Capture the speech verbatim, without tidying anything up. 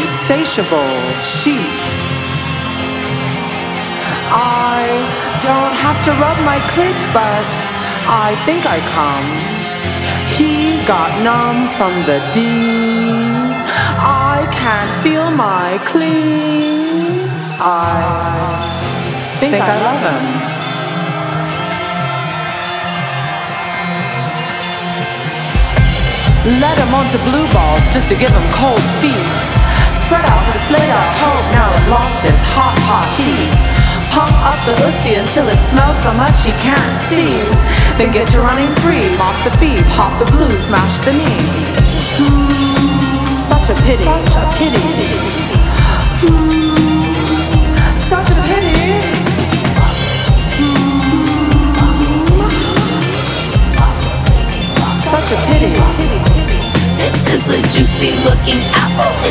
insatiable sheets. I don't have to rub my clit, but I think I come. He got numb from the D. I can't feel my clean. I think, think I, I love him. Led him onto blue balls just to give him cold feet. Spread out his laid out hope, now it lost its hot, hot heat. Pump up the ussy until it smells so much he can't see. Then get to running free, mop the feet, pop the blue, smash the knee. Hmm, such a pity, such a pity. Hmm, such a pity. Hmm, such a pity. This is a juicy looking apple.